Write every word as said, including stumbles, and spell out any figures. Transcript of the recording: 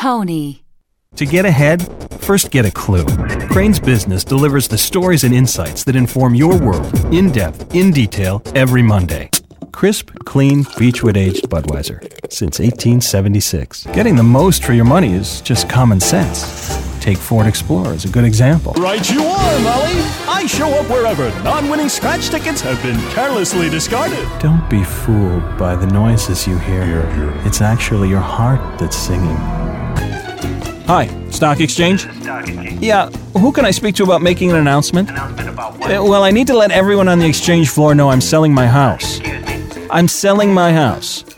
Tony. To get ahead, first get a clue. Crane's Business delivers the stories and insights that inform your world, in depth, in detail, every Monday. Crisp, clean, Beechwood-aged Budweiser. Since eighteen seventy-six. Getting the most for your money is just common sense. Take Ford Explorer as a good example. Right you are, Molly. I show up wherever non-winning scratch tickets have been carelessly discarded. Don't be fooled by the noises you hear. It's actually your heart that's singing. Hi, Stock Exchange? Stock Exchange. Yeah, who can I speak to about making an announcement? Announcement about what? Uh, well, I need to let everyone on the exchange floor know I'm selling my house. Excuse me. I'm selling my house.